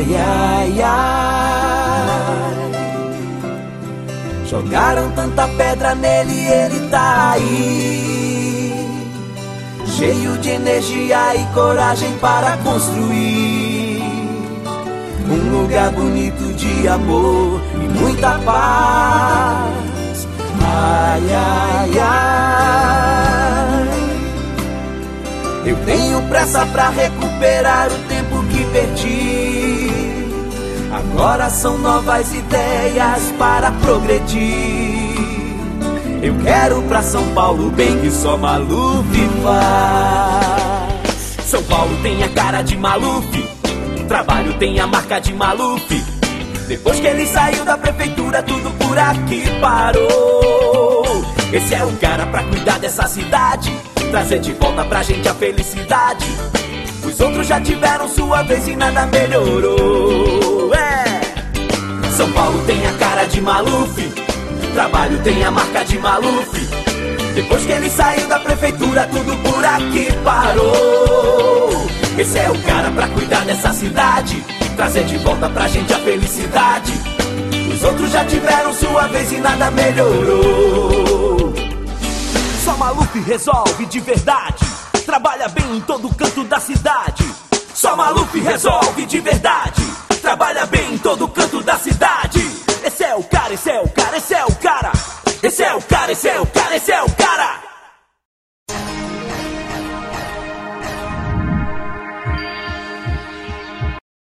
Ai, ai, ai. Jogaram tanta pedra nele e ele tá aí, cheio de energia e coragem para construir um lugar bonito de amor e muita paz. Ai, ai, ai. Eu tenho pressa pra recuperar o tempo que perdi. Agora são novas ideias para progredir. Eu quero pra São Paulo bem que só Maluf faz. São Paulo tem a cara de Maluf, trabalho tem a marca de Maluf. Depois que ele saiu da prefeitura, tudo por aqui parou. Esse é o cara pra cuidar dessa cidade, trazer de volta pra gente a felicidade. Os outros já tiveram sua vez e nada melhorou. São Paulo tem a cara de Maluf, trabalho tem a marca de Maluf. Depois que ele saiu da prefeitura, tudo por aqui parou. Esse é o cara pra cuidar dessa cidade, trazer de volta pra gente a felicidade. Os outros já tiveram sua vez e nada melhorou. Só Maluf resolve de verdade, trabalha bem em todo canto da cidade. Só Maluf resolve de verdade, trabalha bem em todo canto da cidade. Esse é o cara, esse é o cara, esse é o cara. Esse é o cara, esse é o cara, esse é o cara.